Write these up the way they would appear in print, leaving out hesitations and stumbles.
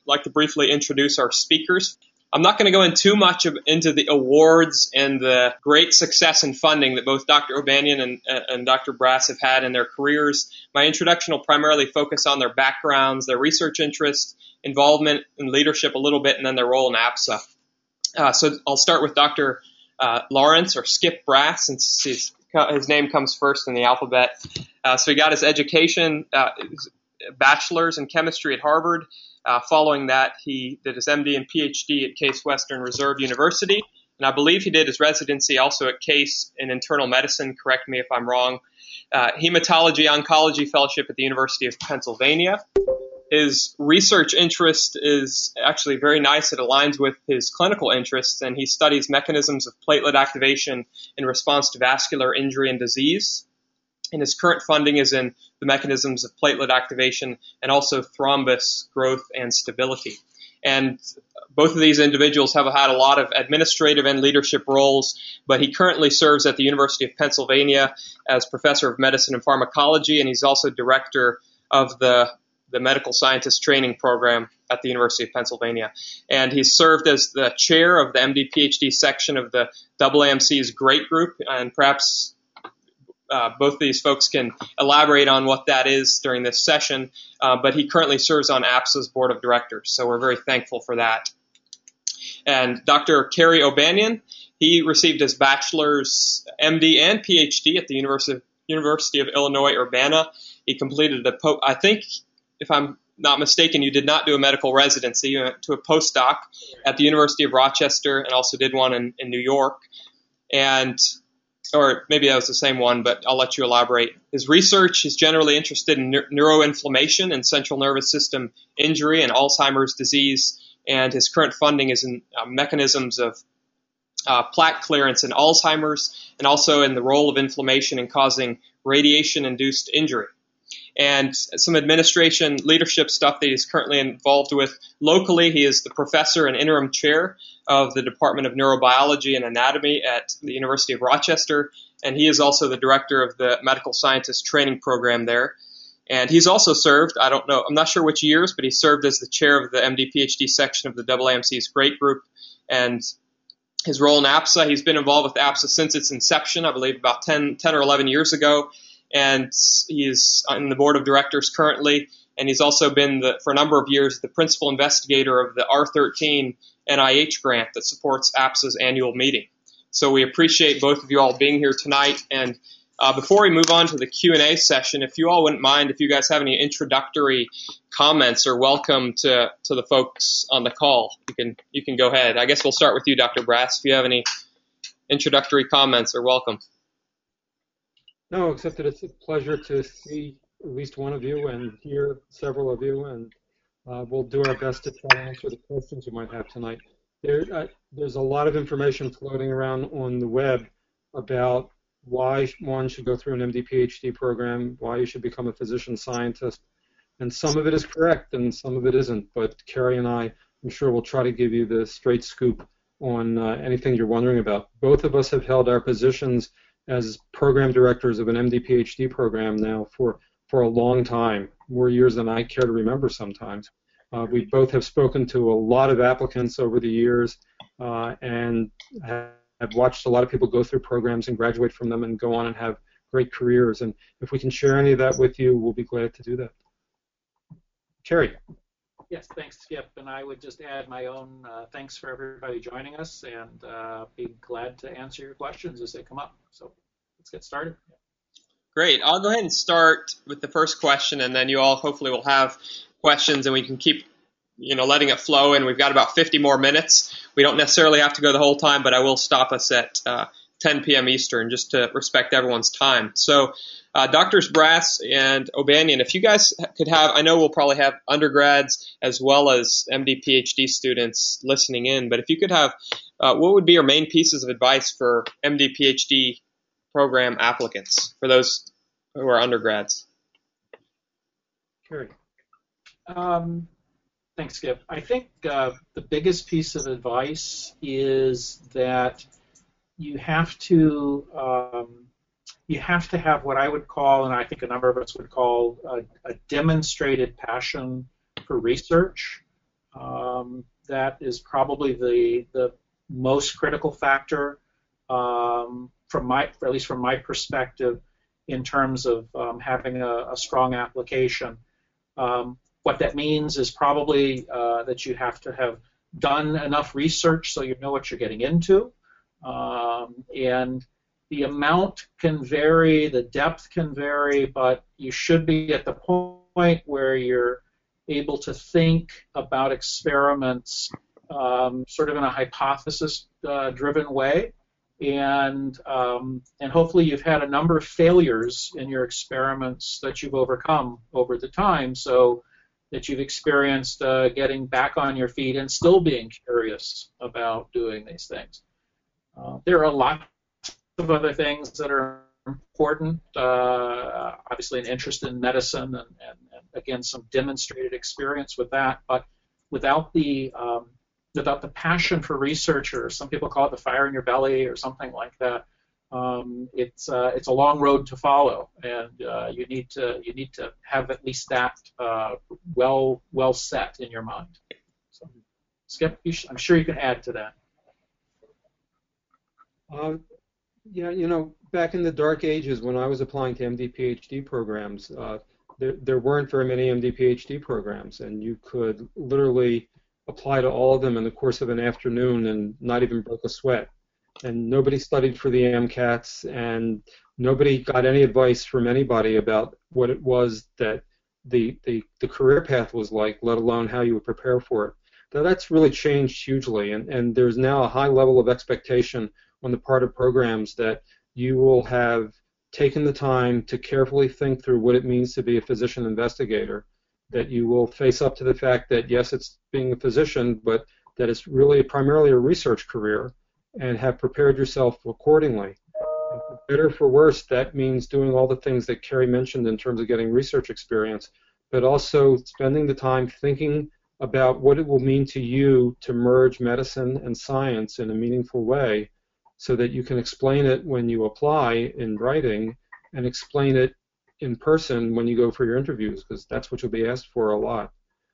like to briefly introduce our speakers. I'm not going to go in too much into the awards and the great success and funding that both Dr. O'Banion and Dr. Brass have had in their careers. My introduction will primarily focus on their backgrounds, their research interests, involvement in leadership a little bit, and then their role in APSA. So I'll start with Dr. Lawrence, or Skip Brass, since his name comes first in the alphabet. So he got his education, his bachelor's in chemistry at Harvard. Following that, he did his MD and PhD at Case Western Reserve University, and I believe he did his residency also at Case in internal medicine, correct me if I'm wrong, hematology-oncology fellowship at the University of Pennsylvania. His research interest is actually very nice. It aligns with his clinical interests, and he studies mechanisms of platelet activation in response to vascular injury and disease. And his current funding is in the mechanisms of platelet activation and also thrombus growth and stability. And both of these individuals have had a lot of administrative and leadership roles, but he currently serves at the University of Pennsylvania as professor of medicine and pharmacology, and he's also director of the medical scientist training program at the University of Pennsylvania. And he's served as the chair of the MD PhD section of the AAMC's GREAT group, and perhaps both of these folks can elaborate on what that is during this session, but he currently serves on APSA's board of directors, so we're very thankful for that. And Dr. Kerry O'Banion, he received his bachelor's, MD, and PhD at the University of Illinois, Urbana. He completed I think, if I'm not mistaken, you did not do a medical residency. You went to a postdoc at the University of Rochester and also did one in New York. Or maybe that was the same one, but I'll let you elaborate. His research is generally interested in neuroinflammation and central nervous system injury and Alzheimer's disease, and his current funding is in mechanisms of plaque clearance in Alzheimer's, and also in the role of inflammation in causing radiation-induced injury. And some administration leadership stuff that he's currently involved with. Locally, he is the professor and interim chair of the Department of Neurobiology and Anatomy at the University of Rochester, and he is also the director of the medical scientist training program there. And he's also served, I'm not sure which years, but he served as the chair of the MD PhD section of the AAMC's GREAT group. And his role in APSA, he's been involved with APSA since its inception, I believe about 10 or 11 years ago. And he's on the board of directors currently, and he's also been, for a number of years, the principal investigator of the R13 NIH grant that supports APSA's annual meeting. So we appreciate both of you all being here tonight. And before we move on to the Q&A session, if you all wouldn't mind, if you guys have any introductory comments, or welcome to the folks on the call, you can go ahead. I guess we'll start with you, Dr. Brass. If you have any introductory comments, or welcome. No, except that it's a pleasure to see at least one of you and hear several of you, and we'll do our best to try to answer the questions you might have tonight. There's a lot of information floating around on the web about why one should go through an MD PhD program, why you should become a physician scientist, and some of it is correct and some of it isn't, but Kerry and I'm sure will try to give you the straight scoop on anything you're wondering about. Both of us have held our positions as program directors of an MD PhD program now for a long time, more years than I care to remember sometimes. We both have spoken to a lot of applicants over the years and have watched a lot of people go through programs and graduate from them and go on and have great careers. And if we can share any of that with you, we'll be glad to do that. Kerry. Yes, thanks, Skip. And I would just add my own thanks for everybody joining us, and be glad to answer your questions as they come up. So let's get started. Great. I'll go ahead and start with the first question, and then you all hopefully will have questions, and we can keep letting it flow. And we've got about 50 more minutes. We don't necessarily have to go the whole time, but I will stop us at 10 p.m. Eastern just to respect everyone's time. So Drs. Brass and O'Banion, if you guys could have, I know we'll probably have undergrads as well as MD, PhD students listening in, but if you could have, what would be your main pieces of advice for MD, PhD program applicants, for those who are undergrads? Kerry. Thanks, Skip. I think the biggest piece of advice is that you have to have what I would call, and I think a number of us would call, a demonstrated passion for research. That is probably the most critical factor at least from my perspective, in terms of having a strong application. What that means is probably that you have to have done enough research so you know what you're getting into, and the amount can vary, the depth can vary, but you should be at the point where you're able to think about experiments sort of in a hypothesis-driven way, and hopefully you've had a number of failures in your experiments that you've overcome over the time, so that you've experienced getting back on your feet and still being curious about doing these things. There are lots of other things that are important, obviously an interest in medicine and again some demonstrated experience with that, but without the passion for research, or some people call it the fire in your belly or something like that, it's a long road to follow, and you need to have at least that well set in your mind. So, Skip, I'm sure you can add to that. Yeah, back in the dark ages when I was applying to MD PhD programs, there weren't very many MD PhD programs, and you could literally apply to all of them in the course of an afternoon and not even break a sweat. And nobody studied for the MCATs, and nobody got any advice from anybody about what it was that the career path was like, let alone how you would prepare for it. Now, that's really changed hugely, and there's now a high level of expectation on the part of programs that you will have taken the time to carefully think through what it means to be a physician investigator, that you will face up to the fact that, yes, it's being a physician, but that it's really primarily a research career, and have prepared yourself accordingly. And for better or for worse, that means doing all the things that Kerry mentioned in terms of getting research experience, but also spending the time thinking about what it will mean to you to merge medicine and science in a meaningful way, so that you can explain it when you apply in writing and explain it in person when you go for your interviews, because that's what you'll be asked for a lot.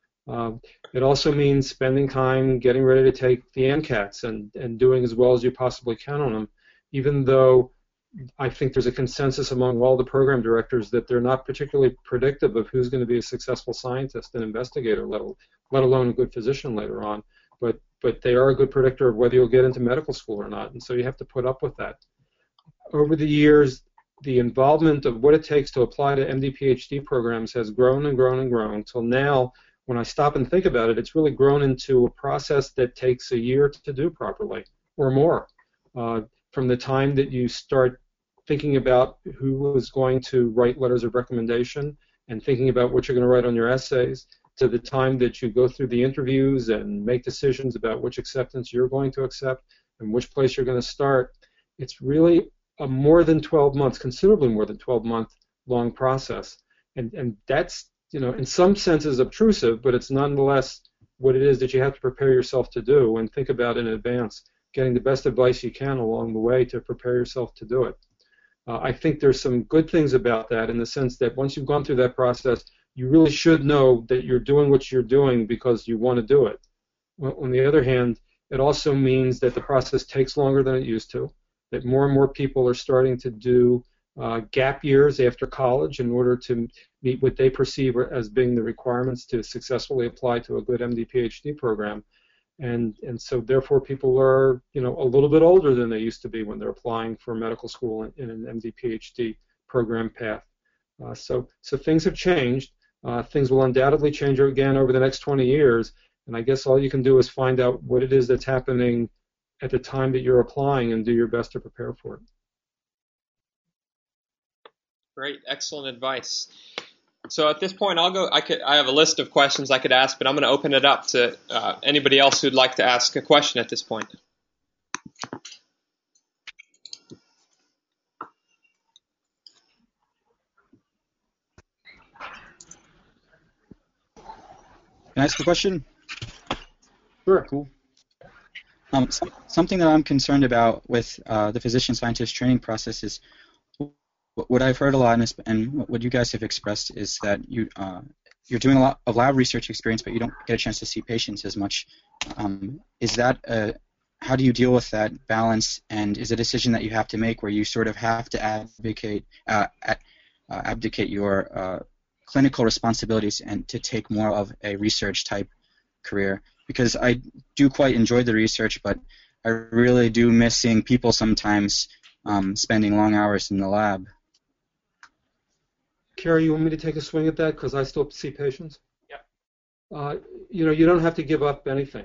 It also means spending time getting ready to take the MCATs and doing as well as you possibly can on them, even though I think there's a consensus among all the program directors that they're not particularly predictive of who's going to be a successful scientist and investigator, let alone a good physician later on. But they are a good predictor of whether you'll get into medical school or not, and so you have to put up with that. Over the years, the involvement of what it takes to apply to MD PhD programs has grown and grown and grown until now, when I stop and think about it, it's really grown into a process that takes a year to do properly, or more. From the time that you start thinking about who is going to write letters of recommendation and thinking about what you're going to write on your essays, to the time that you go through the interviews and make decisions about which acceptance you're going to accept and which place you're going to start, it's really a more than 12 months, considerably more than 12-month long process. And that's, in some senses obtrusive, but it's nonetheless what it is that you have to prepare yourself to do and think about in advance, getting the best advice you can along the way to prepare yourself to do it. I think there's some good things about that, in the sense that once you've gone through that process, you really should know that you're doing what you're doing because you want to do it. Well, on the other hand, it also means that the process takes longer than it used to, that more and more people are starting to do gap years after college in order to meet what they perceive as being the requirements to successfully apply to a good MD PhD program. And so therefore people are a little bit older than they used to be when they're applying for medical school in an MD PhD program path. So things have changed. Things will undoubtedly change again over the next 20 years, and I guess all you can do is find out what it is that's happening at the time that you're applying and do your best to prepare for it. Great, excellent advice. So at this point, I have a list of questions I could ask, but I'm going to open it up to anybody else who'd like to ask a question at this point. Can I ask a question? Sure. Cool. Something that I'm concerned about with the physician-scientist training process is what I've heard a lot, and what you guys have expressed is that you're doing a lot of lab research experience, but you don't get a chance to see patients as much. Is that how do you deal with that balance? And is it a decision that you have to make where you sort of have to abdicate your clinical responsibilities and to take more of a research type career? Because I do quite enjoy the research, but I really do miss seeing people sometimes spending long hours in the lab. Carrie, you want me to take a swing at that because I still see patients? Yeah. You don't have to give up anything.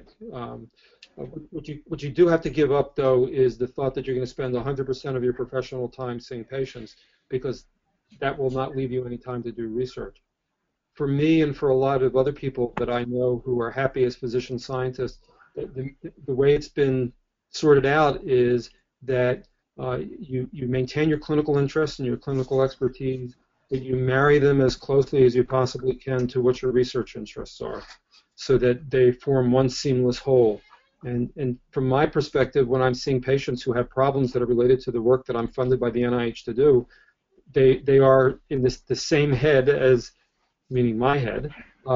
What you do have to give up, though, is the thought that you're going to spend 100% of your professional time seeing patients, because that will not leave you any time to do research. For me and for a lot of other people that I know who are happy as physician scientists, the way it's been sorted out is that you maintain your clinical interests and your clinical expertise, but you marry them as closely as you possibly can to what your research interests are, so that they form one seamless whole. And from my perspective, when I'm seeing patients who have problems that are related to the work that I'm funded by the NIH to do, they are in the same head as, meaning my head,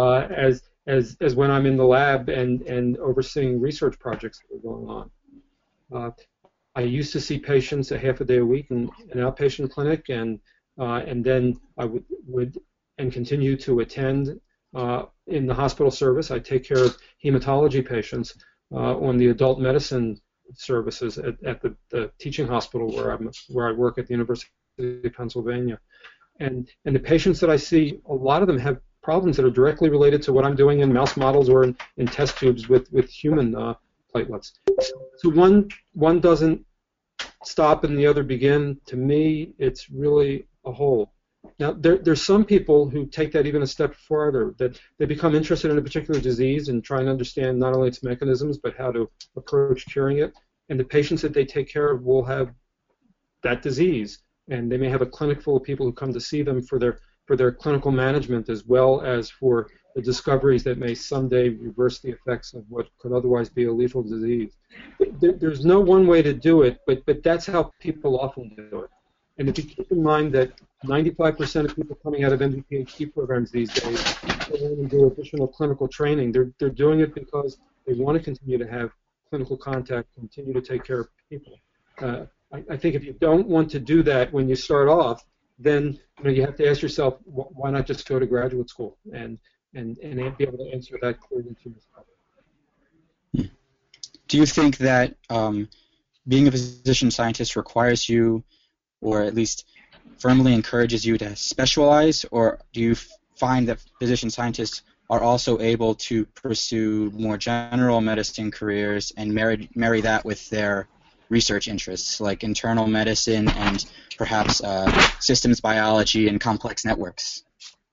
as when I'm in the lab and overseeing research projects that are going on. I used to see patients a half a day a week in an outpatient clinic, and then I would continue to attend in the hospital service. I take care of hematology patients on the adult medicine services at the teaching hospital where I work at the University of Pennsylvania. And the patients that I see, a lot of them have problems that are directly related to what I'm doing in mouse models or in test tubes with human platelets. So one doesn't stop and the other begin. To me, it's really a whole. Now, there's some people who take that even a step farther, that they become interested in a particular disease and try and understand not only its mechanisms, but how to approach curing it. And the patients that they take care of will have that disease, and they may have a clinic full of people who come to see them for their clinical management, as well as for the discoveries that may someday reverse the effects of what could otherwise be a lethal disease. There's no one way to do it, but that's how people often do it. And if you keep in mind that 95% of people coming out of MD PhD programs these days go in and do additional clinical training, they're doing it because they want to continue to have clinical contact, continue to take care of people. I think if you don't want to do that when you start off, then you have to ask yourself, why not just go to graduate school and be able to answer that clearly to yourself. Do you think that being a physician scientist requires you, or at least firmly encourages you to specialize, or do you find that physician scientists are also able to pursue more general medicine careers and marry that with their research interests, like internal medicine and perhaps systems biology and complex networks?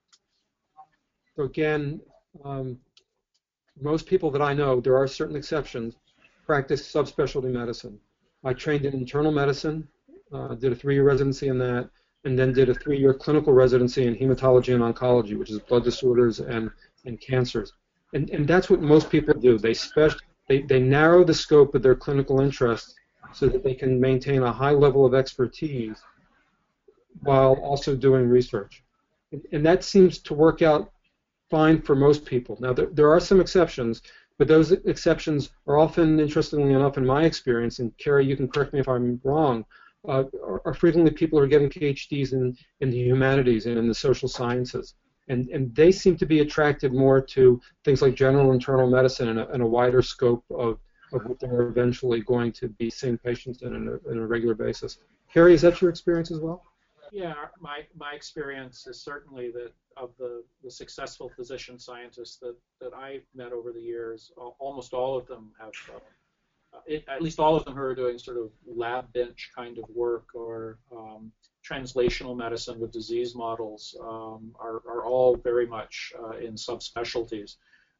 So again, most people that I know, there are certain exceptions, practice subspecialty medicine. I trained in internal medicine, did a 3-year residency in that, and then did a 3-year clinical residency in hematology and oncology, which is blood disorders and cancers. And that's what most people do. They narrow the scope of their clinical interests so that they can maintain a high level of expertise while also doing research. And that seems to work out fine for most people. Now, there are some exceptions, but those exceptions are often, interestingly enough, in my experience, and Carrie, you can correct me if I'm wrong, are frequently people who are getting PhDs in the humanities and in the social sciences. And they seem to be attracted more to things like general internal medicine and a wider scope of what they're eventually going to be seeing patients in a regular basis. Carrie, is that your experience as well? Yeah, my experience is certainly that of the successful physician scientists that I've met over the years, almost all of them have, at least all of them who are doing sort of lab bench kind of work or translational medicine with disease models are all very much in subspecialties.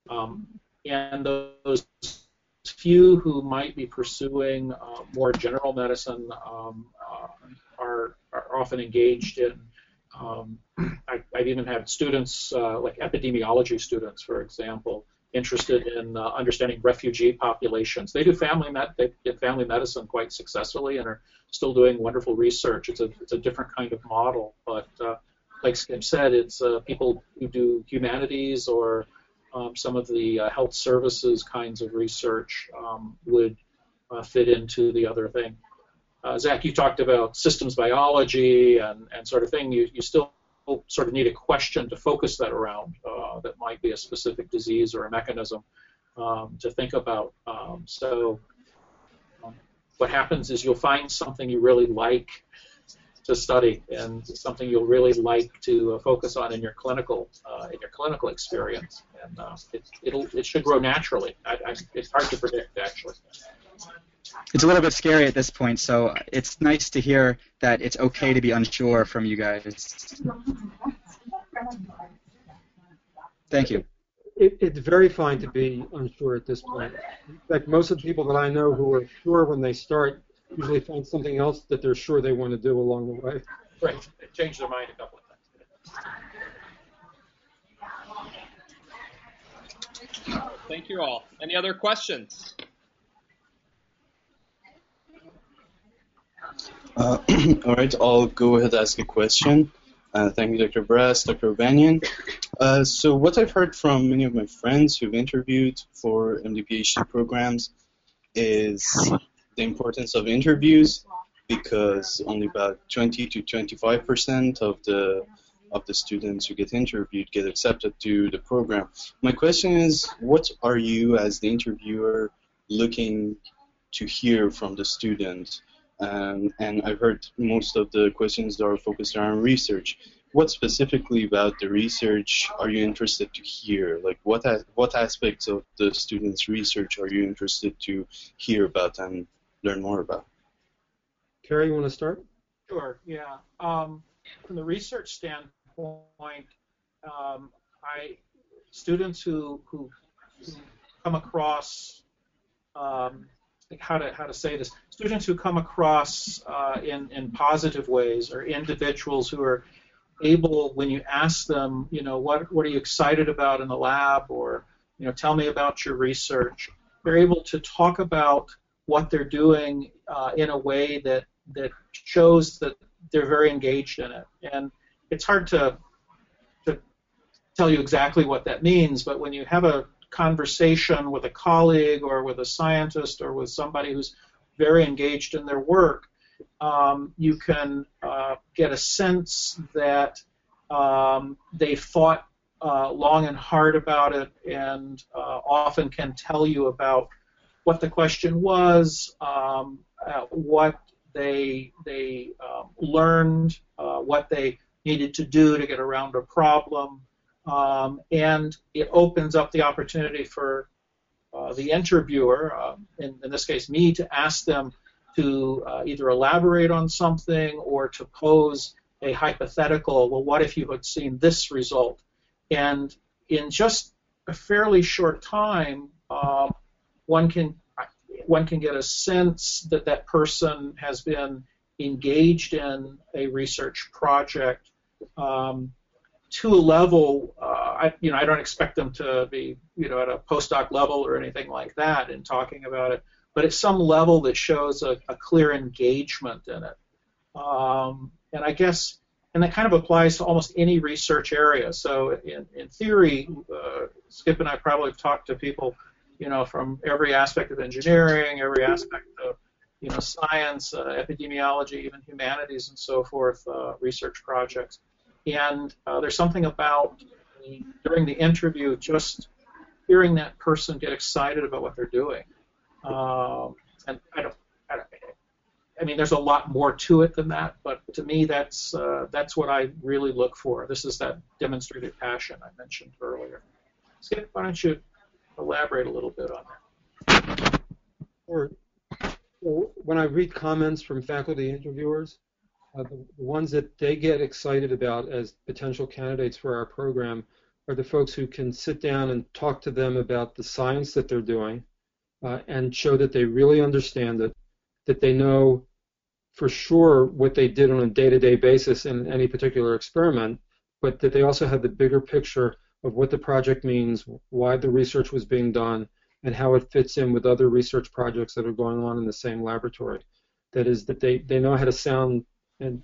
And those few who might be pursuing more general medicine are often engaged in, I've even had students, like epidemiology students, for example, interested in understanding refugee populations. They do family medicine quite successfully and are still doing wonderful research. It's a different kind of model, but like Skip said, it's people who do humanities or some of the health services kinds of research would fit into the other thing. Zach, you talked about systems biology and sort of thing. You still sort of need a question to focus that around that might be a specific disease or a mechanism to think about. What happens is you'll find something you really like to study and something you'll really like to focus on in your clinical experience, and it should grow naturally. It's hard to predict, actually. It's a little bit scary at this point, so it's nice to hear that it's okay to be unsure from you guys. Thank you. It's very fine to be unsure at this point. In fact, most of the people that I know who are sure when they start usually find something else that they're sure they want to do along the way. Right. They change their mind a couple of times. Thank you all. Any other questions? All right, I'll go ahead and ask a question. Thank you, Dr. Brass, Dr. Banyan. So what I've heard from many of my friends who've interviewed for MD-PhD programs is the importance of interviews, because only about 20 to 25% of the students who get interviewed get accepted to the program. My question is, what are you as the interviewer looking to hear from the student? And I've heard most of the questions that are focused around research. What specifically about the research are you interested to hear? Like what aspects of the student's research are you interested to hear about and learn more about? Carrie, you want to start? Sure, yeah. From the research standpoint, students who come across how to say this. Students who come across in positive ways are individuals who are able, when you ask them, what are you excited about in the lab, or tell me about your research, they're able to talk about what they're doing in a way that shows that they're very engaged in it. And it's hard to tell you exactly what that means, but when you have a conversation with a colleague or with a scientist or with somebody who's very engaged in their work, you can get a sense that they thought long and hard about it, and often can tell you about what the question was, what they learned, what they needed to do to get around a problem. And it opens up the opportunity for the interviewer, in this case me, to ask them to either elaborate on something or to pose a hypothetical, well, what if you had seen this result? And in just a fairly short time, one can get a sense that that person has been engaged in a research project to a level. I don't expect them to be at a postdoc level or anything like that in talking about it, but at some level that shows a clear engagement in it. And I guess, and that kind of applies to almost any research area. So in theory, Skip and I probably have talked to people, from every aspect of engineering, every aspect of, science, epidemiology, even humanities and so forth, research projects. And there's something about during the interview just hearing that person get excited about what they're doing. And I mean, there's a lot more to it than that, but to me, that's what I really look for. This is that demonstrated passion I mentioned earlier. Skip, why don't you elaborate a little bit on that? Sure. Well, when I read comments from faculty interviewers, the ones that they get excited about as potential candidates for our program are the folks who can sit down and talk to them about the science that they're doing and show that they really understand it, that they know for sure what they did on a day-to-day basis in any particular experiment, but that they also have the bigger picture of what the project means, why the research was being done, and how it fits in with other research projects that are going on in the same laboratory. That is, that they know how to sound and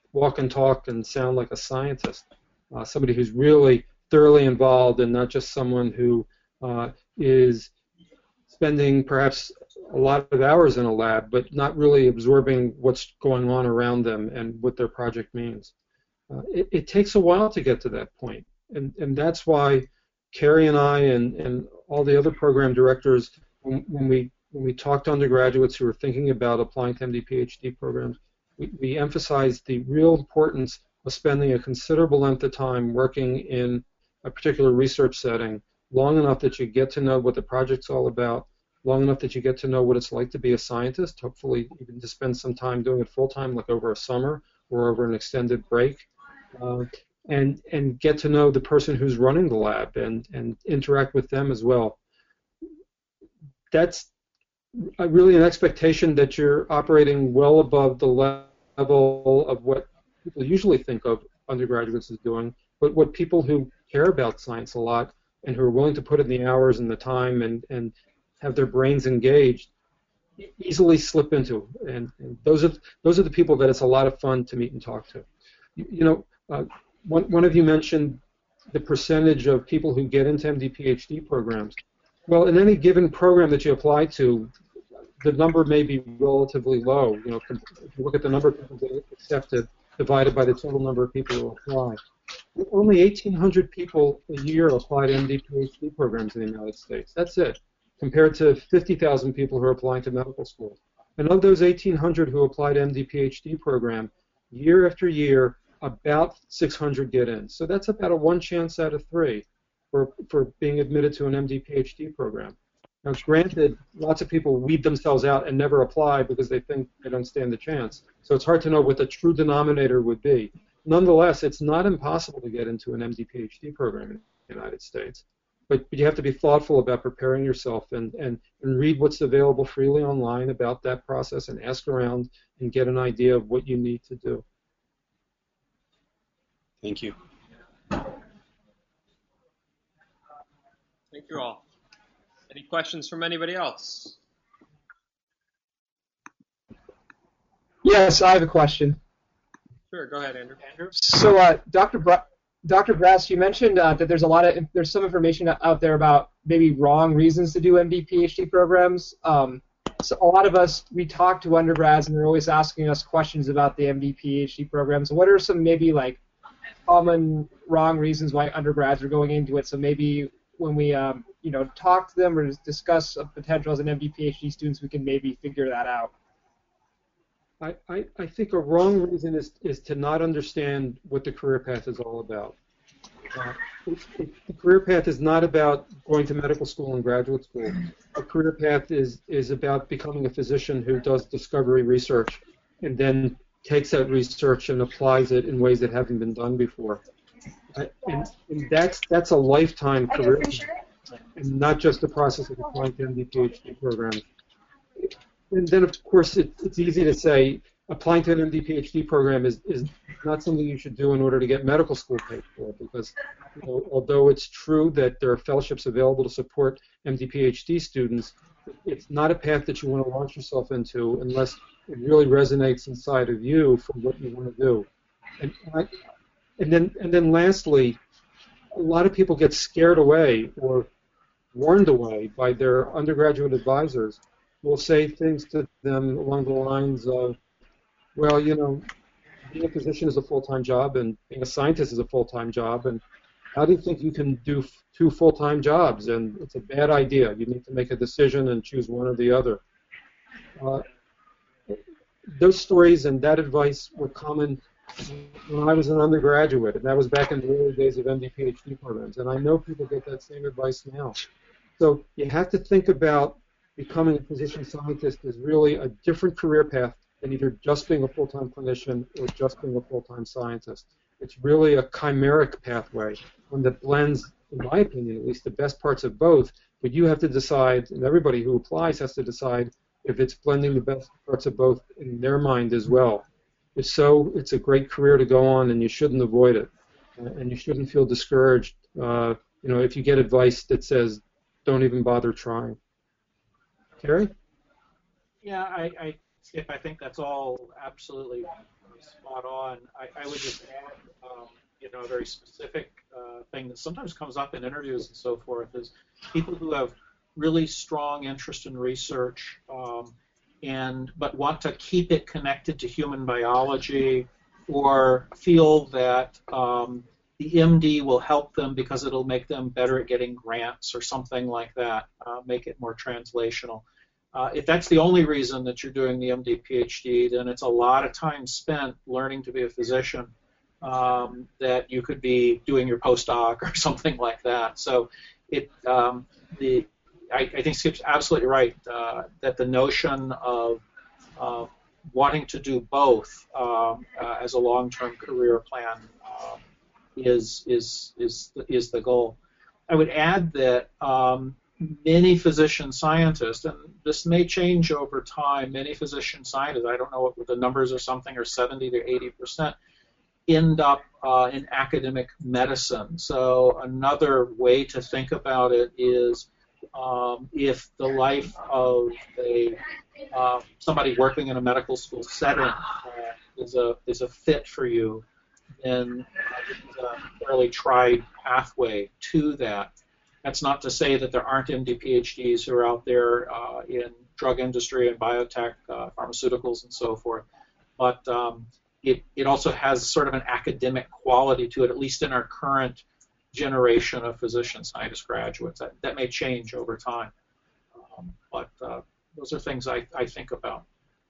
walk and talk and sound like a scientist, somebody who's really thoroughly involved and not just someone who is spending perhaps a lot of hours in a lab, but not really absorbing what's going on around them and what their project means. It takes a while to get to that point, and that's why Carrie and I and all the other program directors, when we talk to undergraduates who are thinking about applying to MD PhD programs, we emphasize the real importance of spending a considerable length of time working in a particular research setting, long enough that you get to know what the project's all about, long enough that you get to know what it's like to be a scientist, hopefully even to spend some time doing it full-time, like over a summer or over an extended break, and get to know the person who's running the lab and interact with them as well. That's really an expectation that you're operating well above the level of what people usually think of undergraduates as doing, but what people who care about science a lot and who are willing to put in the hours and the time and have their brains engaged easily slip into. And those are the people that it's a lot of fun to meet and talk to. One of you mentioned the percentage of people who get into MD PhD programs. Well, in any given program that you apply to, the number may be relatively low. If you look at the number of people that get accepted divided by the total number of people who apply. Only 1,800 people a year apply to MD PhD programs in the United States. That's it, compared to 50,000 people who are applying to medical school. And of those 1,800 who apply to MD PhD program, year after year, about 600 get in. So that's about a 1 chance out of 3 for being admitted to an MD PhD program. Now, granted, lots of people weed themselves out and never apply because they think they don't stand the chance. So it's hard to know what the true denominator would be. Nonetheless, it's not impossible to get into an MD PhD program in the United States. But you have to be thoughtful about preparing yourself and read what's available freely online about that process and ask around and get an idea of what you need to do. Thank you. Thank you all. Any questions from anybody else? Yes, I have a question. Sure, go ahead, Andrew. So, Dr. Brass, you mentioned that there's some information out there about maybe wrong reasons to do MD PhD programs. So a lot of us, we talk to undergrads and they're always asking us questions about the MD PhD programs. What are some maybe like common wrong reasons why undergrads are going into it? So maybe when we talk to them or discuss a potential as an MD PhD students, we can maybe figure that out. I think a wrong reason is to not understand what the career path is all about. The career path is not about going to medical school and graduate school. A career path is about becoming a physician who does discovery research and then takes that research and applies it in ways that haven't been done before. And that's a lifetime career, and not just the process of applying to MD PhD programs. And then, of course, it's easy to say applying to an MD PhD program is not something you should do in order to get medical school paid for, because although it's true that there are fellowships available to support MD PhD students, it's not a path that you want to launch yourself into unless it really resonates inside of you for what you want to do. And then lastly, a lot of people get scared away or warned away by their undergraduate advisors who will say things to them along the lines of, well, being a physician is a full-time job and being a scientist is a full-time job, and how do you think you can do 2 full-time jobs? And it's a bad idea. You need to make a decision and choose one or the other. Those stories and that advice were common when I was an undergraduate, and that was back in the early days of MD PhD programs. And I know people get that same advice now. So you have to think about becoming a physician scientist as really a different career path than either just being a full-time clinician or just being a full-time scientist. It's really a chimeric pathway, one that blends, in my opinion at least, the best parts of both, but you have to decide, and everybody who applies has to decide if it's blending the best parts of both in their mind as well. If so, it's a great career to go on, and you shouldn't avoid it. And you shouldn't feel discouraged, if you get advice that says, don't even bother trying. Carrie? Yeah, I think that's all absolutely spot on. I would just add, a very specific thing that sometimes comes up in interviews and so forth is people who have really strong interest in research but want to keep it connected to human biology or feel that the MD will help them because it'll make them better at getting grants or something like that, make it more translational. If that's the only reason that you're doing the MD PhD, then it's a lot of time spent learning to be a physician that you could be doing your postdoc or something like that. So I think Skip's absolutely right that the notion of wanting to do both as a long-term career plan is the goal. I would add that many physician scientists, and this may change over time, many physician scientists, I don't know what the numbers are, something are 70 to 80%, end up in academic medicine. So another way to think about it is if the life of somebody working in a medical school setting is a fit for you, then this is a fairly tried pathway to that. That's not to say that there aren't MD PhDs who are out there in drug industry and biotech, pharmaceuticals and so forth, but it also has sort of an academic quality to it, at least in our current generation of physician scientist graduates. That may change over time, but those are things I think about.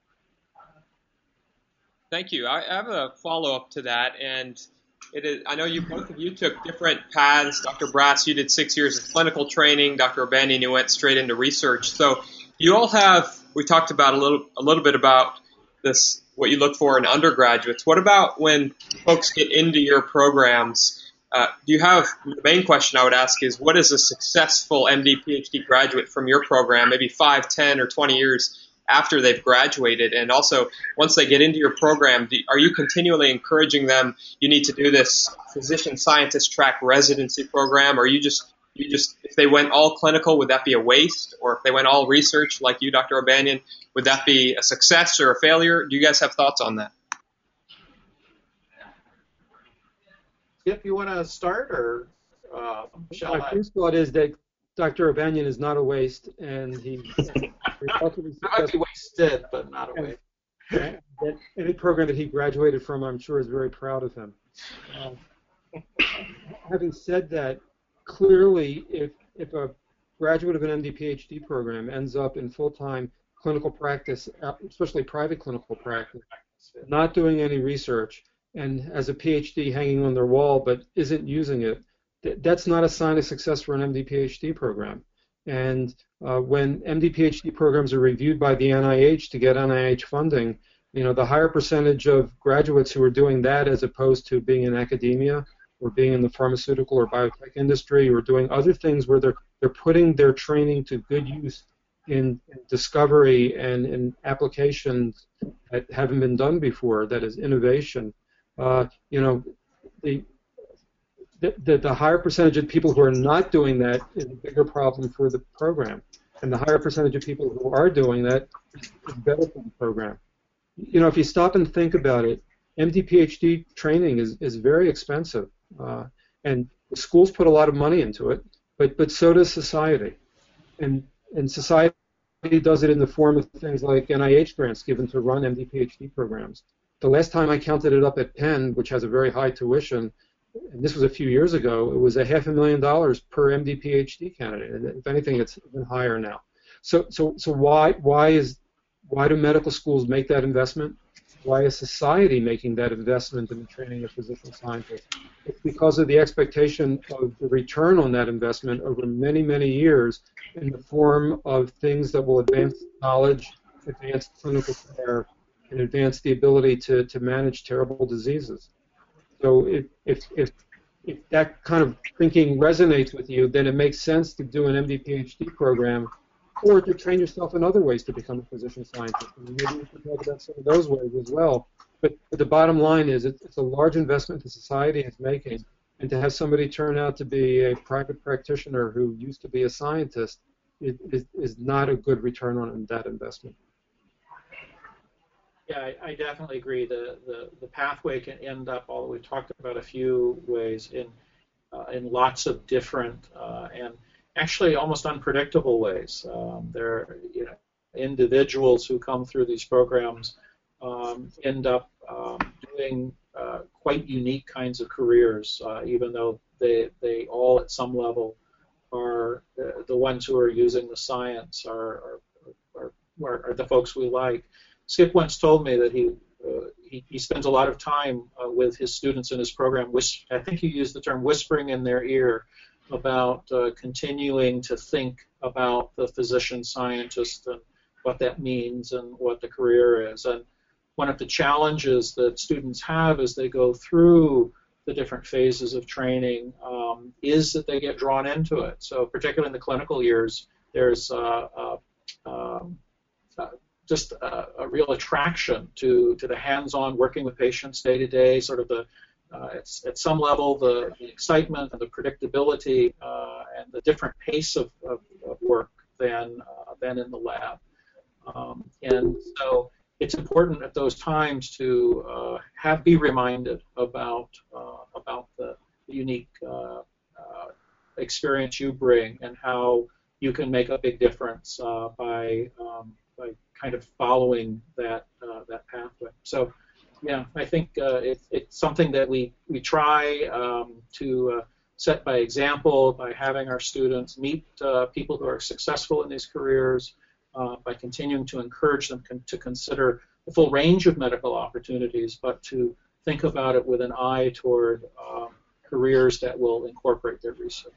Thank you. I have a follow-up to that, and I know both of you took different paths. Dr. Brass, you did 6 years of clinical training. Dr. O'Banion, you went straight into research. So you all we talked about a little bit about this, what you look for in undergraduates. What about when folks get into your programs? The main question I would ask is, what is a successful MD, PhD graduate from your program, maybe 5, 10, or 20 years after they've graduated? And also, once they get into your program, are you continually encouraging them, you need to do this physician scientist track residency program, or you just, if they went all clinical, would that be a waste? Or if they went all research like you, Dr. O'Banion, would that be a success or a failure? Do you guys have thoughts on that? Skip, you want to start, or shall I? My first thought is that Dr. O'Banion is not a waste, and he's relatively successful. Not be wasted, but not a waste. That any program that he graduated from, I'm sure, is very proud of him. Having said that, clearly, if a graduate of an MD PhD program ends up in full-time clinical practice, especially private clinical practice, not doing any research, and has a PhD hanging on their wall but isn't using it, that's not a sign of success for an MD PhD program. And when MD PhD programs are reviewed by the NIH to get NIH funding, the higher percentage of graduates who are doing that as opposed to being in academia or being in the pharmaceutical or biotech industry or doing other things where they're putting their training to good use in discovery and in applications that haven't been done before, that is innovation. The higher percentage of people who are not doing that is a bigger problem for the program. And the higher percentage of people who are doing that is better for the program. If you stop and think about it, MD PhD training is very expensive. And the schools put a lot of money into it, but so does society. And society does it in the form of things like NIH grants given to run MD PhD programs. The last time I counted it up at Penn, which has a very high tuition, and this was a few years ago, it was $500,000 per MD PhD candidate. And if anything, it's even higher now. So why do medical schools make that investment? Why is society making that investment in the training of physician scientists? It's because of the expectation of the return on that investment over many, many years in the form of things that will advance knowledge, advance clinical care, and advance the ability to manage terrible diseases. So if that kind of thinking resonates with you, then it makes sense to do an MD PhD program or to train yourself in other ways to become a physician scientist. And maybe we can talk about some of those ways as well. But the bottom line is it's a large investment that society is making, and to have somebody turn out to be a private practitioner who used to be a scientist is not a good return on that investment. Yeah, I definitely agree. The pathway can end up, although we talked about a few ways, in lots of different and actually almost unpredictable ways. There are individuals who come through these programs end up doing quite unique kinds of careers, even though they all at some level are the ones who are using the science are the folks we like. Skip once told me that he spends a lot of time with his students in his program. I think he used the term whispering in their ear about continuing to think about the physician scientist and what that means and what the career is. And one of the challenges that students have as they go through the different phases of training is that they get drawn into it. So particularly in the clinical years, there's just a real attraction to the hands-on working with patients day to day, sort of it's at some level the excitement and the predictability and the different pace of work than in the lab. And so it's important at those times to be reminded about the unique experience you bring and how you can make a big difference by kind of following that pathway. So, yeah, I think it's something that we try to set by example by having our students meet people who are successful in these careers, by continuing to encourage them to consider the full range of medical opportunities, but to think about it with an eye toward careers that will incorporate their research.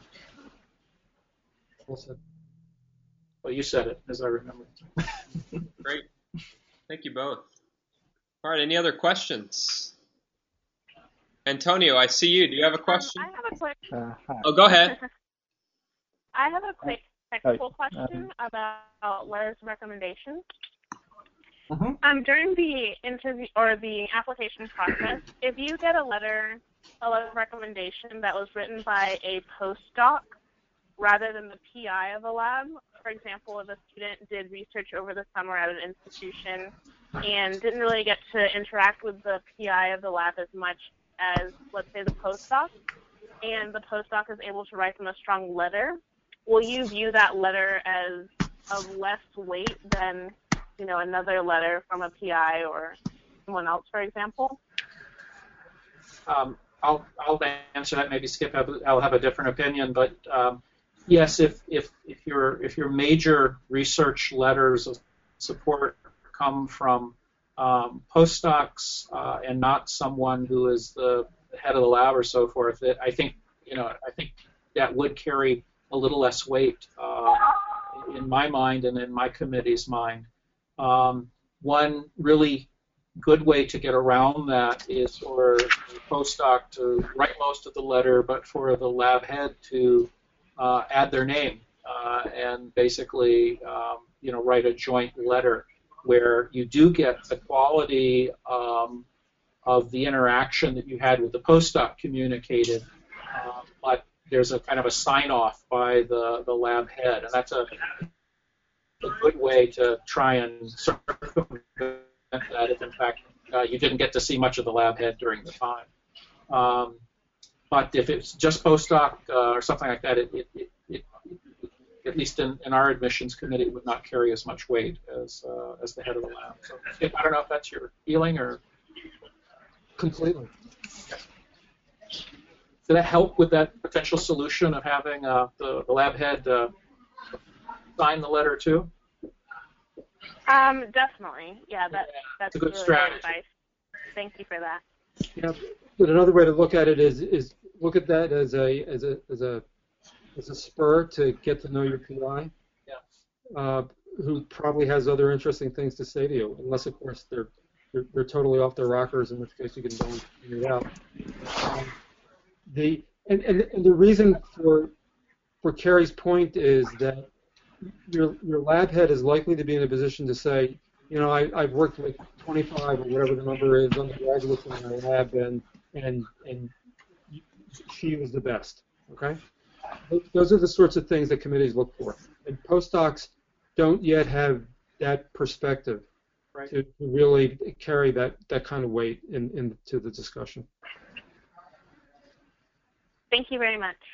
Well said. Well, you said it, as I remember. Great. Thank you both. All right, any other questions? Antonio, I see you. Do you have a question? I have a quick. Hi. Oh, go ahead. I have a quick technical question about letters of recommendation. During the interview or the application process, if you get a letter of recommendation that was written by a postdoc rather than the PI of a lab, for example, if a student did research over the summer at an institution and didn't really get to interact with the PI of the lab as much as, let's say, the postdoc, and the postdoc is able to write them a strong letter, will you view that letter as of less weight than, another letter from a PI or someone else, for example? I'll answer that. Maybe Skip I'll have a different opinion, but yes, if your major research letters of support come from postdocs and not someone who is the head of the lab or so forth, I think that would carry a little less weight in my mind and in my committee's mind. One really good way to get around that is for the postdoc to write most of the letter, but for the lab head to add their name and basically write a joint letter where you do get the quality of the interaction that you had with the postdoc communicated, but there's a kind of a sign-off by the lab head, and that's a good way to try and circumvent that if, in fact, you didn't get to see much of the lab head during the time. But if it's just postdoc or something like that, it at least in our admissions committee, would not carry as much weight as the head of the lab. So, I don't know if that's your feeling or... Completely. Did that help with that potential solution of having the lab head sign the letter too? Definitely. Yeah, that's a good really strategy. good advice. Thank you for that. Yeah, but another way to look at it is look at that as a spur to get to know your PI, who probably has other interesting things to say to you, unless of course they're totally off their rockers, in which case you can go and figure it out. And the reason for Carrie's point is that your lab head is likely to be in a position to say, I've worked with 25 or whatever the number is undergraduates in my lab, and she was the best. Okay, those are the sorts of things that committees look for, and postdocs don't yet have that perspective. Right. to really carry that kind of weight into the discussion. Thank you very much.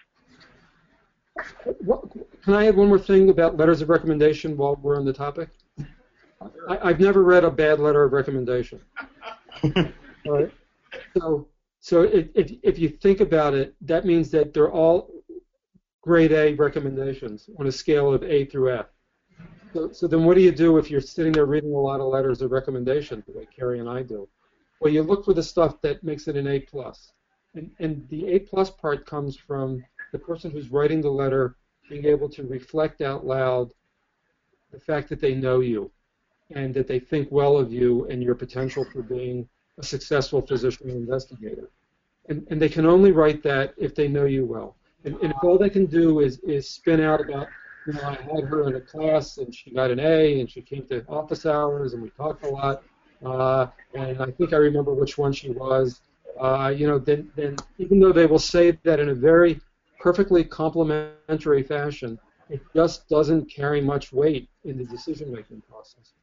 Can I add one more thing about letters of recommendation while we're on the topic? I've never read a bad letter of recommendation. All right. So if you think about it, that means that they're all grade A recommendations on a scale of A through F. So then what do you do if you're sitting there reading a lot of letters of recommendation, the way Carrie and I do? Well, you look for the stuff that makes it an A+. And the A+ part comes from the person who's writing the letter being able to reflect out loud the fact that they know you and that they think well of you and your potential for being a successful physician and investigator. And they can only write that if they know you well. And if all they can do is spin out about, I had her in a class and she got an A and she came to office hours and we talked a lot, and I think I remember which one she was, then even though they will say that in a very perfectly complimentary fashion, it just doesn't carry much weight in the decision-making process.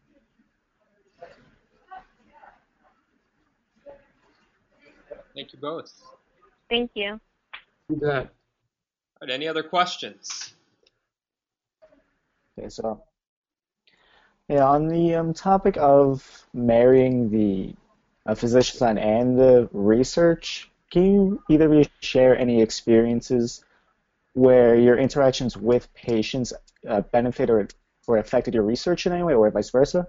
Thank you both. Thank you. You bet. All right, any other questions? Okay, so yeah, on the topic of marrying the physician side and the research, can you either of you share any experiences where your interactions with patients benefit or affected your research in any way, or vice versa?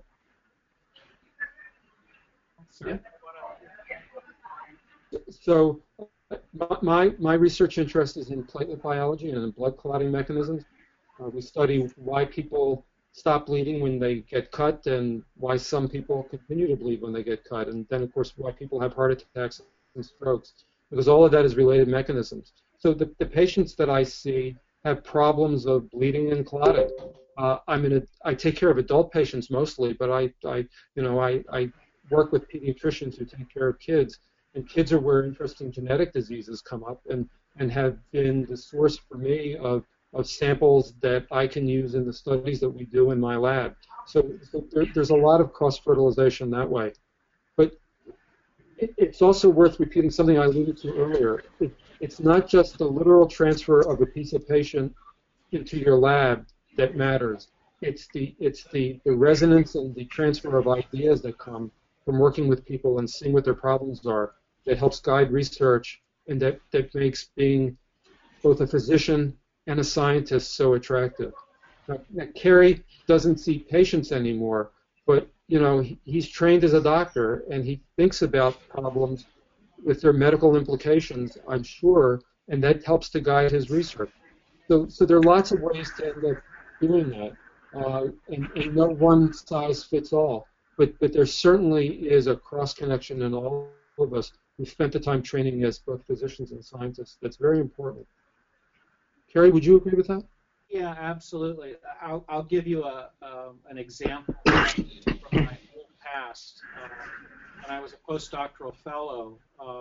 Yeah. So my research interest is in platelet biology and in blood clotting mechanisms. We study why people stop bleeding when they get cut and why some people continue to bleed when they get cut, and then, of course, why people have heart attacks and strokes, because all of that is related mechanisms. So the patients that I see have problems of bleeding and clotting. I take care of adult patients mostly, but I work with pediatricians who take care of kids, and kids are where interesting genetic diseases come up and have been the source for me of samples that I can use in the studies that we do in my lab. So there's a lot of cross-fertilization that way. But it's also worth repeating something I alluded to earlier. It's not just the literal transfer of a piece of patient into your lab that matters. It's the resonance and the transfer of ideas that come from working with people and seeing what their problems are that helps guide research and that makes being both a physician and a scientist so attractive. Now, Kerry doesn't see patients anymore, but he's trained as a doctor and he thinks about problems with their medical implications, I'm sure, and that helps to guide his research. So there are lots of ways to end up doing that, and no one size fits all. But there certainly is a cross connection in all of us who spent the time training as both physicians and scientists. That's very important. Kerry, would you agree with that? Yeah, absolutely. I'll give you an example from my own past. When I was a postdoctoral fellow,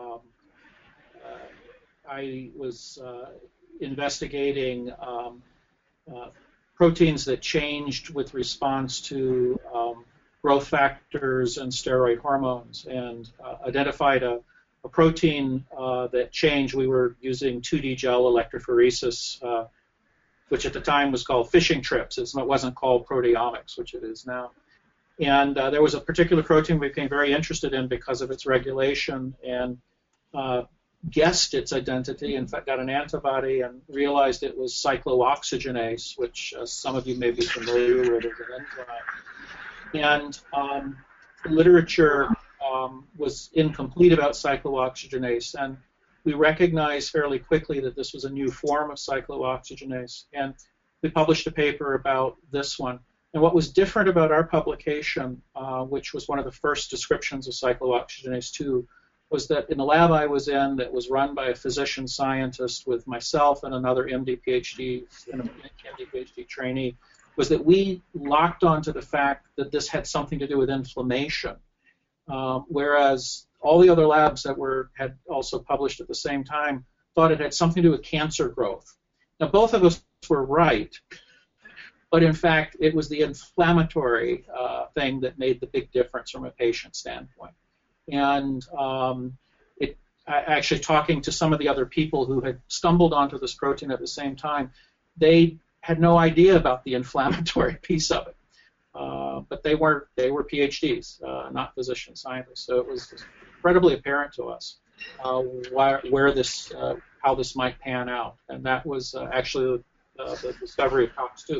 I was investigating proteins that changed with response to growth factors and steroid hormones, and identified a protein that changed. We were using 2D gel electrophoresis, which at the time was called fishing trips. It wasn't called proteomics, which it is now. And there was a particular protein we became very interested in because of its regulation, and guessed its identity, in fact got an antibody and realized it was cyclooxygenase, which some of you may be familiar with as an enzyme. And literature was incomplete about cyclooxygenase, and we recognized fairly quickly that this was a new form of cyclooxygenase, and we published a paper about this one. And what was different about our publication, which was one of the first descriptions of cyclooxygenase 2, was that in the lab I was in that was run by a physician scientist with myself and another MD PhD and a MD PhD trainee, was that we locked onto the fact that this had something to do with inflammation, whereas all the other labs that had also published at the same time thought it had something to do with cancer growth. Now, both of us were right, but in fact, it was the inflammatory thing that made the big difference from a patient standpoint. And actually talking to some of the other people who had stumbled onto this protein at the same time, they had no idea about the inflammatory piece of it. But they were PhDs, not physician scientists. So it was incredibly apparent to us where this, how this might pan out, and that was actually the discovery of COX-2.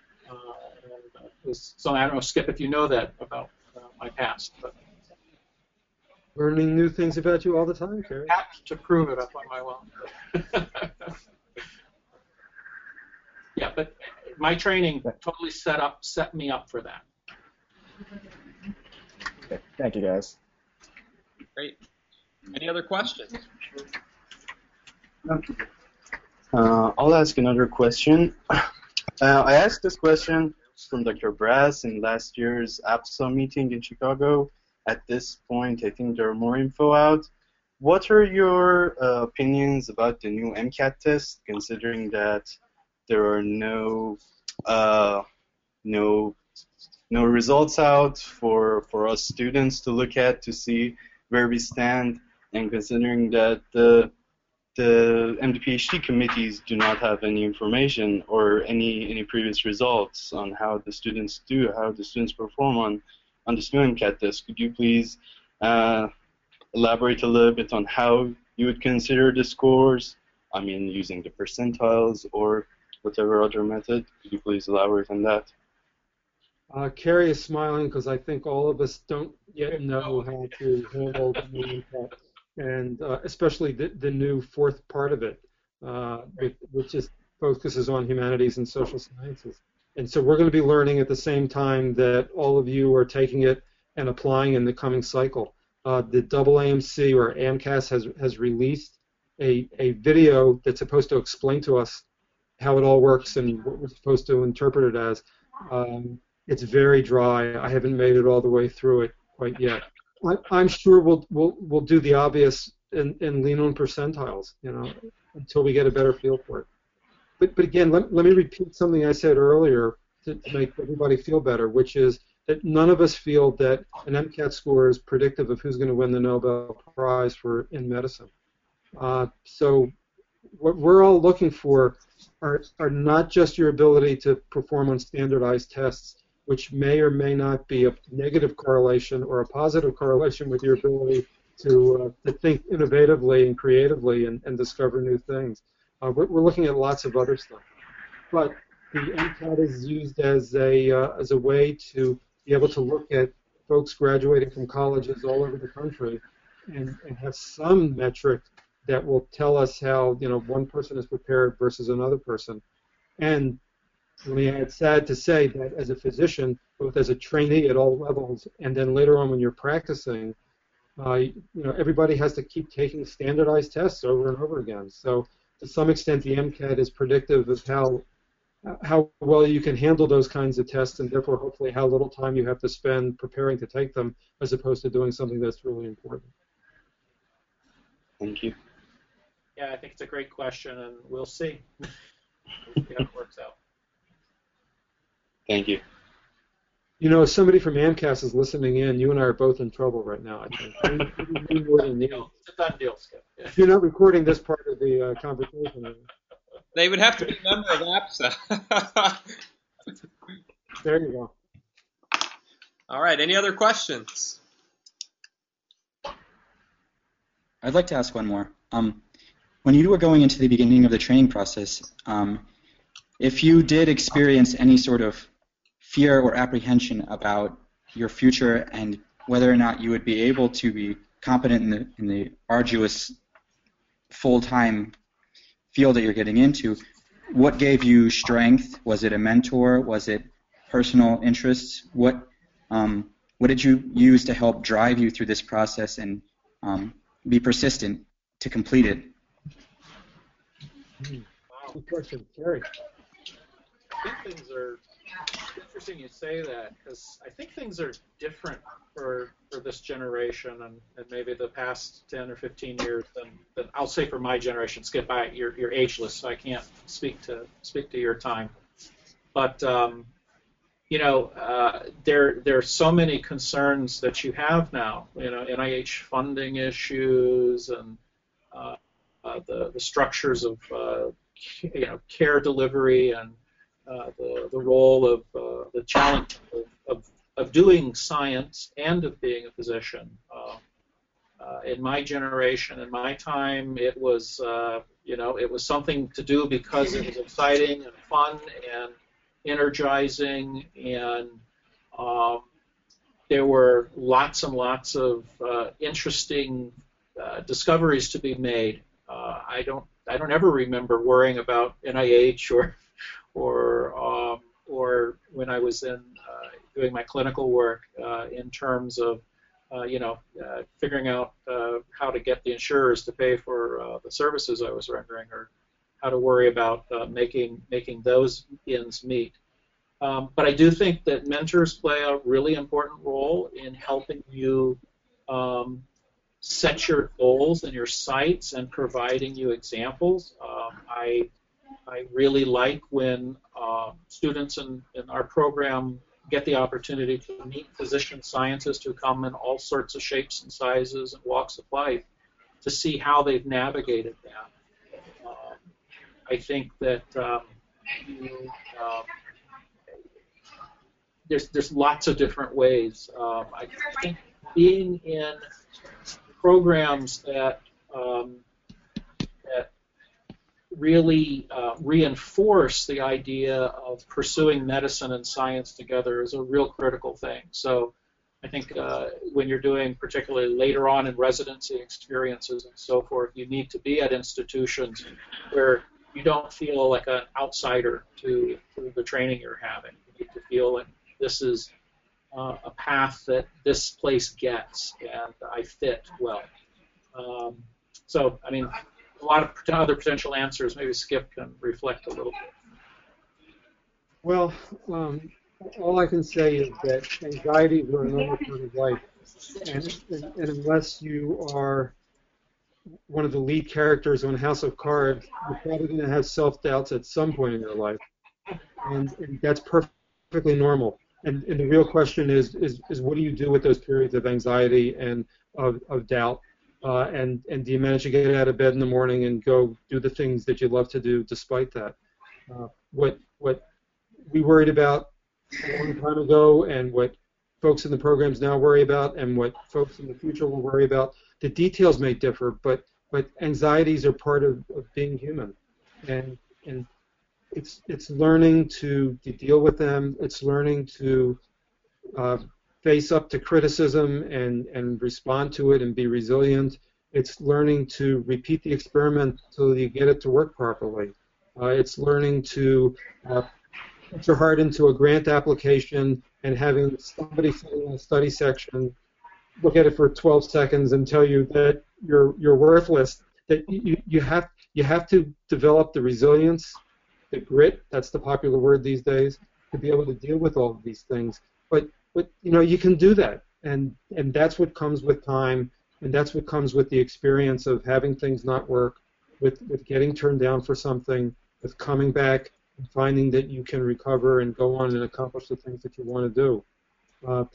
So I don't know, Skip, if you know that about my past, but learning new things about you all the time, Kerry. Happy to prove it up on my own. Yeah, but my training totally set me up for that. Okay. Thank you, guys. Great. Any other questions? I'll ask another question. I asked this question from Dr. Brass in last year's APSA meeting in Chicago. At this point, I think there are more info out. What are your opinions about the new MCAT test, considering that there are no results out for us students to look at to see where we stand, and considering that the MD-PhD committees do not have any information or any previous results on how the students perform on this new MCAT test. Could you please elaborate a little bit on how you would consider the scores? I mean, using the percentiles or whatever other method. Could you please elaborate on that? Carrie is smiling because I think all of us don't yet know how to handle the new MCAT, and especially the new fourth part of it, which just focuses on humanities and social sciences. And so we're going to be learning at the same time that all of you are taking it and applying in the coming cycle. The AAMC or AMCAS has released a video that's supposed to explain to us how it all works and what we're supposed to interpret it as. It's very dry. I haven't made it all the way through it quite yet. I'm sure we'll do the obvious and lean on percentiles, until we get a better feel for it. But again, let me repeat something I said earlier to make everybody feel better, which is that none of us feel that an MCAT score is predictive of who's going to win the Nobel Prize in medicine. So what we're all looking for are not just your ability to perform on standardized tests, which may or may not be a negative correlation or a positive correlation with your ability to think innovatively and creatively and discover new things. We're looking at lots of other stuff. But the MCAT is used as a way to be able to look at folks graduating from colleges all over the country and have some metric that will tell us how one person is prepared versus another person. And I mean, it's sad to say that as a physician, both as a trainee at all levels, and then later on when you're practicing, everybody has to keep taking standardized tests over and over again. So to some extent, the MCAT is predictive of how well you can handle those kinds of tests, and therefore hopefully how little time you have to spend preparing to take them, as opposed to doing something that's really important. Thank you. Yeah, I think it's a great question, and we'll see. We'll see how it works out. Thank you. If somebody from AMCAS is listening in, you and I are both in trouble right now, I think. It's a done deal, Skip. Yeah. You're not recording this part of the conversation. They would have to be a member of APSA. There you go. All right, any other questions? I'd like to ask one more. When you were going into the beginning of the training process, if you did experience any sort of fear or apprehension about your future and whether or not you would be able to be competent in the arduous full-time field that you're getting into, what gave you strength? Was it a mentor? Was it personal interests? What did you use to help drive you through this process and be persistent to complete it? Good question, Terry. I think things are interesting you say that, because I think things are different for this generation and maybe the past 10 or 15 years than I'll say for my generation. Skip, you're ageless, so I can't speak to your time. But there are so many concerns that you have now. NIH funding issues and the structures of care delivery and the role of the challenge of doing science and of being a physician. In my generation, in my time, it was it was something to do because it was exciting and fun and energizing, and there were lots and lots of interesting discoveries to be made. I don't ever remember worrying about NIH or when I was doing my clinical work in terms of figuring out how to get the insurers to pay for the services I was rendering, or how to worry about making those ends meet. But I do think that mentors play a really important role in helping you set your goals and your sights and providing you examples. I really like when students in our program get the opportunity to meet physician scientists who come in all sorts of shapes and sizes and walks of life, to see how they've navigated that. I think that there's lots of different ways. I think being in programs that really reinforce the idea of pursuing medicine and science together is a real critical thing. So I think when you're doing particularly later on in residency experiences and so forth, you need to be at institutions where you don't feel like an outsider to the training you're having. You need to feel like this is a path that this place gets, and I fit well. So, I mean, a lot of other potential answers. Maybe Skip can reflect a little bit. Well, all I can say is that anxieties are a normal part of life, and unless you are one of the lead characters on House of Cards, you're probably going to have self-doubts at some point in your life, and that's perfectly normal. And the real question is what do you do with those periods of anxiety and of doubt? And do you manage to get out of bed in the morning and go do the things that you love to do despite that? What we worried about a long time ago, and what folks in the programs now worry about, and what folks in the future will worry about, the details may differ, but anxieties are part of being human, and it's learning to deal with them. It's learning to face up to criticism and respond to it and be resilient. It's learning to repeat the experiment until you get it to work properly. It's learning to put your heart into a grant application and having somebody sitting in a study section look at it for 12 seconds and tell you that you're worthless. That you have to develop the resilience, the grit. That's the popular word these days, to be able to deal with all of these things. But you can do that, and that's what comes with time, and that's what comes with the experience of having things not work, with getting turned down for something, with coming back and finding that you can recover and go on and accomplish the things that you want to do.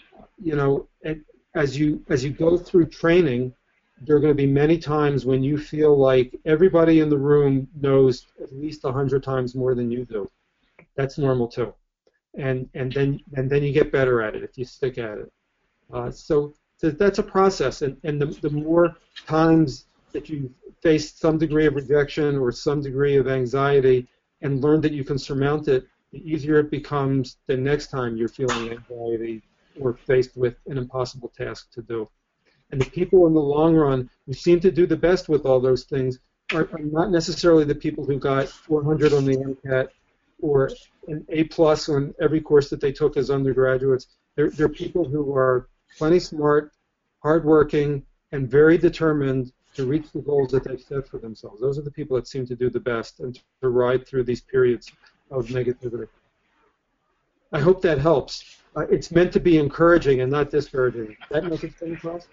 As you go through training, there are going to be many times when you feel like everybody in the room knows at least 100 times more than you do. That's normal too. And then you get better at it if you stick at it. So that's a process, and the more times that you face some degree of rejection or some degree of anxiety and learn that you can surmount it, the easier it becomes the next time you're feeling anxiety or faced with an impossible task to do. And the people in the long run who seem to do the best with all those things are not necessarily the people who got 400 on the MCAT or an A+ on every course that they took as undergraduates. They're people who are plenty smart, hardworking, and very determined to reach the goals that they've set for themselves. Those are the people that seem to do the best and to ride through these periods of negativity. I hope that helps. It's meant to be encouraging and not discouraging. That makes sense across?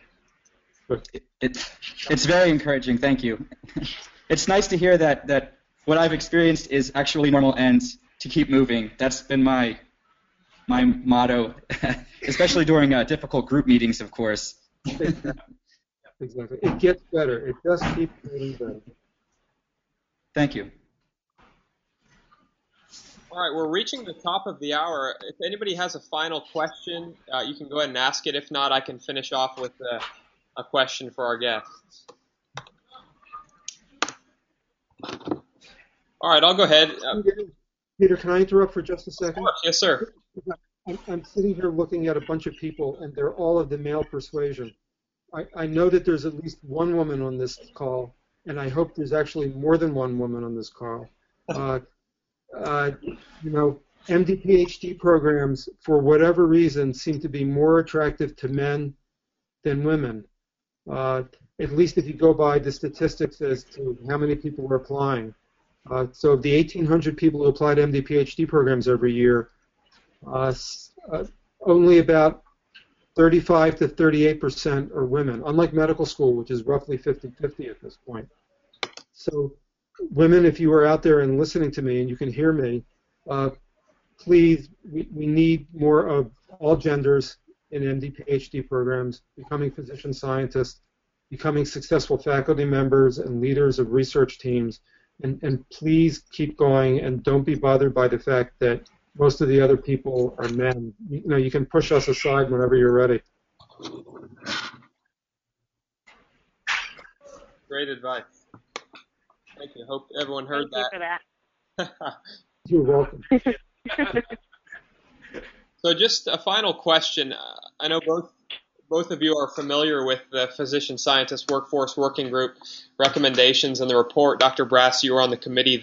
It's very encouraging. Thank you. It's nice to hear that what I've experienced is actually normal, and to keep moving. That's been my motto, especially during difficult group meetings, of course. Exactly. It gets better. It just keeps getting better. Thank you. All right, we're reaching the top of the hour. If anybody has a final question, you can go ahead and ask it. If not, I can finish off with a question for our guests. All right, I'll go ahead. Peter, can I interrupt for just a second? Of course. Yes, sir. I'm sitting here looking at a bunch of people, and they're all of the male persuasion. I know that there's at least one woman on this call, and I hope there's actually more than one woman on this call. MD PhD programs, for whatever reason, seem to be more attractive to men than women. At least if you go by the statistics as to how many people are applying. So of the 1,800 people who apply to MD PhD programs every year, only about 35 to 38% are women, unlike medical school, which is roughly 50-50 at this point. So women, if you are out there and listening to me and you can hear me, please, we need more of all genders in MD PhD programs, becoming physician scientists, becoming successful faculty members and leaders of research teams, and please keep going and don't be bothered by the fact that most of the other people are men. You can push us aside whenever you're ready. Great advice. Thank you. Hope everyone heard Thank you for that. You're welcome. So just a final question. I know both of you are familiar with the Physician Scientist Workforce Working Group recommendations and the report. Dr. Brass, you were on the committee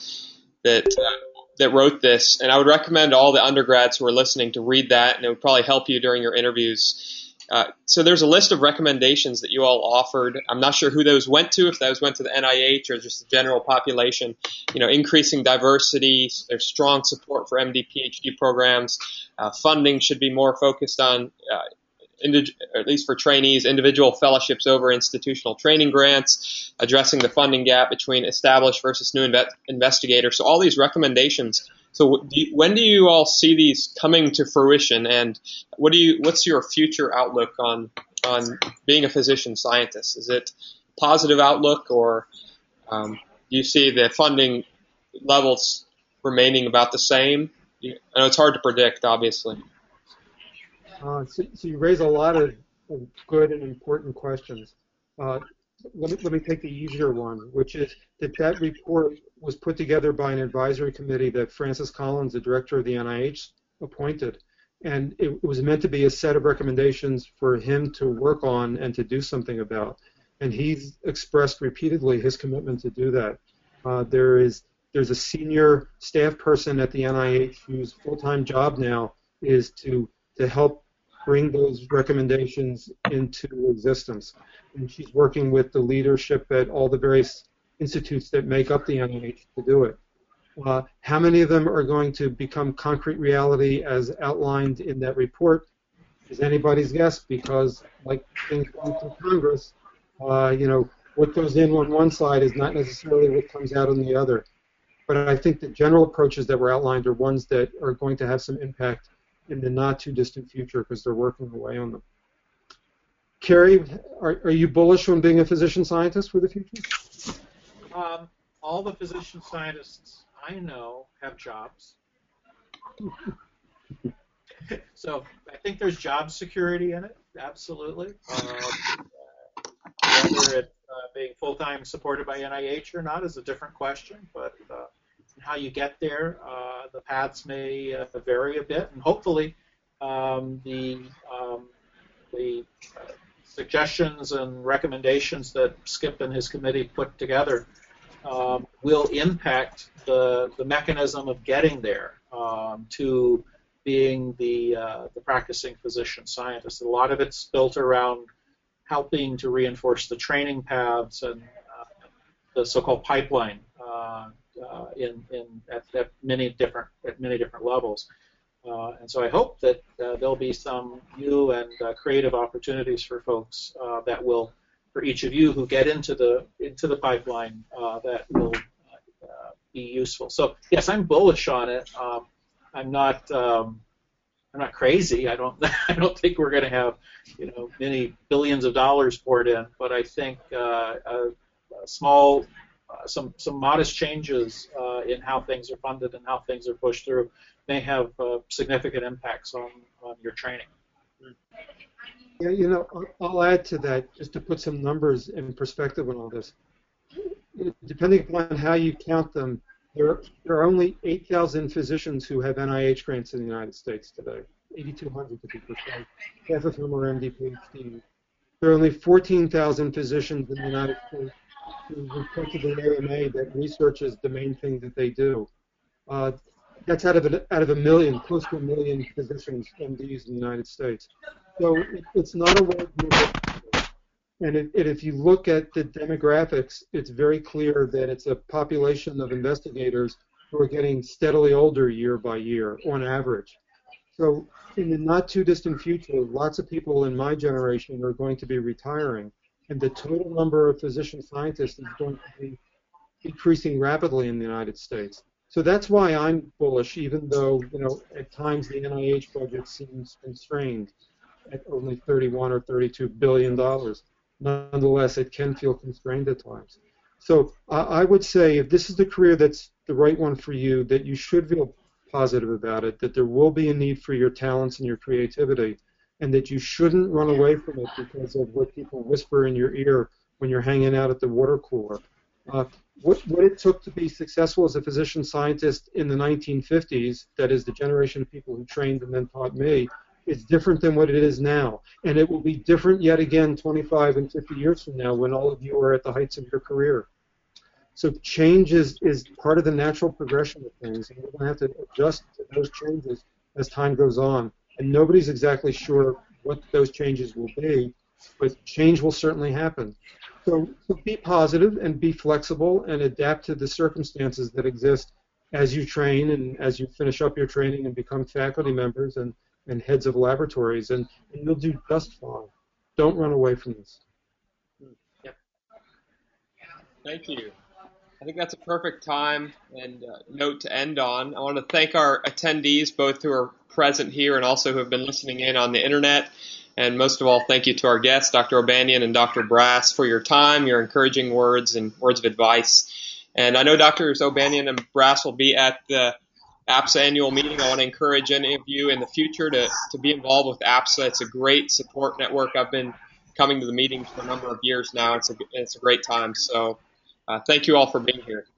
that wrote this, and I would recommend all the undergrads who are listening to read that, and it would probably help you during your interviews. So there's a list of recommendations that you all offered. I'm not sure who those went to, if those went to the NIH or just the general population. Increasing diversity, there's strong support for MD, PhD programs. Funding should be more focused on, at least for trainees, individual fellowships over institutional training grants, addressing the funding gap between established versus new investigators. So all these recommendations. So when do you all see these coming to fruition, and what's your future outlook on being a physician scientist? Is it positive outlook, or do you see the funding levels remaining about the same? I know it's hard to predict, obviously. So you raise a lot of good and important questions. Let me take the easier one, which is that report was put together by an advisory committee that Francis Collins, the director of the NIH, appointed. And it was meant to be a set of recommendations for him to work on and to do something about. And he's expressed repeatedly his commitment to do that. There's a senior staff person at the NIH whose full-time job now is to help bring those recommendations into existence. And she's working with the leadership at all the various institutes that make up the NIH to do it. How many of them are going to become concrete reality as outlined in that report is anybody's guess, because like things going through Congress, what goes in on one side is not necessarily what comes out on the other. But I think the general approaches that were outlined are ones that are going to have some impact in the not-too-distant future because they're working away on them. Carrie, are you bullish on being a physician scientist for the future? All the physician scientists I know have jobs. So I think there's job security in it, absolutely. Whether it's being full-time supported by NIH or not is a different question, but how you get there, the paths may vary a bit, and hopefully the suggestions and recommendations that Skip and his committee put together will impact the mechanism of getting there to being the practicing physician scientist. A lot of it's built around helping to reinforce the training paths and the so-called pipeline at many different levels. And so I hope that there'll be some new and creative opportunities for folks that will, for each of you who get into the pipeline, that will useful. So yes, I'm bullish on it. I'm not crazy. I don't I don't think we're going to have many billions of dollars poured in, but I think some modest changes in how things are funded and how things are pushed through may have significant impacts on your training. Yeah, I'll add to that just to put some numbers in perspective on all this. Depending upon how you count them, there are only 8,000 physicians who have NIH grants in the United States today, 8,200 to be precise. Half of whom are MD, PhD. There are only 14,000 physicians in the United States who report to the AMA that research is the main thing that they do. That's out of a million, close to a million physicians, MDs in the United States. So it's not a large number. And if you look at the demographics, it's very clear that it's a population of investigators who are getting steadily older year by year, on average. So in the not too distant future, lots of people in my generation are going to be retiring, and the total number of physician scientists is going to be decreasing rapidly in the United States. So that's why I'm bullish, even though at times the NIH budget seems constrained at only $31 or $32 billion. Nonetheless, it can feel constrained at times. So I would say if this is the career that's the right one for you, that you should feel positive about it, that there will be a need for your talents and your creativity, and that you shouldn't run away from it because of what people whisper in your ear when you're hanging out at the water cooler. What it took to be successful as a physician scientist in the 1950s, that is the generation of people who trained and then taught me, is different than what it is now. And it will be different yet again 25 and 50 years from now when all of you are at the heights of your career. So change is part of the natural progression of things, and we're going to have to adjust to those changes as time goes on. And nobody's exactly sure what those changes will be, but change will certainly happen. So be positive and be flexible and adapt to the circumstances that exist as you train and as you finish up your training and become faculty members and heads of laboratories, and you'll do just fine. Don't run away from this. Yep. Thank you. I think that's a perfect time and note to end on. I want to thank our attendees, both who are present here and also who have been listening in on the internet. And most of all, thank you to our guests, Dr. O'Banion and Dr. Brass, for your time, your encouraging words, and words of advice. And I know Drs. O'Banion and Brass will be at the APSA annual meeting. I want to encourage any of you in the future to be involved with APSA. It's a great support network. I've been coming to the meetings for a number of years now. It's a great time. So thank you all for being here.